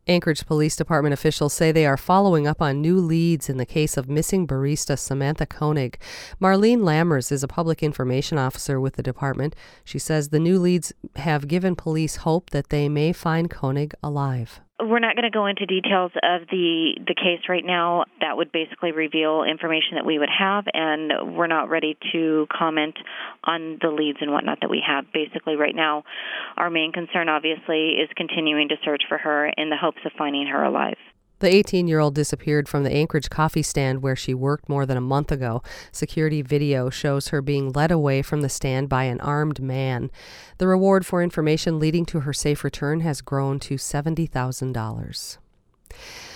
Anchorage Police Department officials say they are following up on new leads in the case of missing barista Samantha Koenig. Marlene Lammers is a public information officer with the department. She says the new leads have given police hope that they may find Koenig alive. We're not going to go into details of the case right now. That would basically reveal information that we would have, and we're not ready to comment on the leads and whatnot that we have. Basically, right now, our main concern, obviously, is continuing to search for her in the hopes of finding her alive. The 18-year-old disappeared from the Anchorage coffee stand where she worked more than a month ago. Security video shows her being led away from the stand by an armed man. The reward for information leading to her safe return has grown to $70,000.